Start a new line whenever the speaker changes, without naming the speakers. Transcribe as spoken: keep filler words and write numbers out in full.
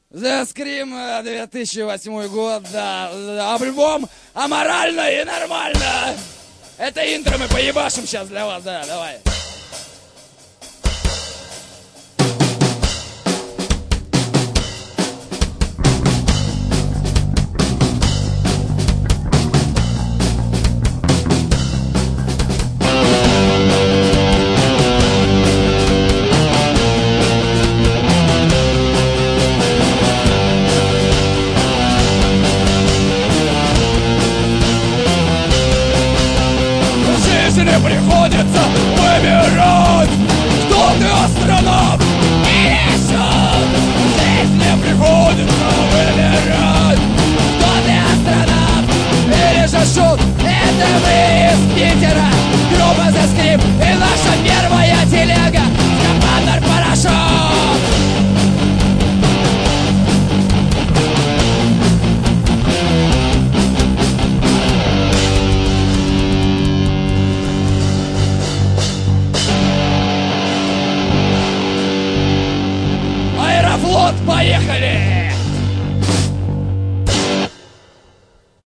The Scream, две тысячи восьмой год, да, альбом «Аморально и нормально». Это интро мы поебашим сейчас для вас, да, давай. Приходится выбирать, кто ты, астронавт или шут. Здесь мне приходится выбирать, кто ты, астронавт или же шут. Это мы из Питера, группа The Scream, и наша первая телега «Скафандр Парашют». Аэрофлот, поехали!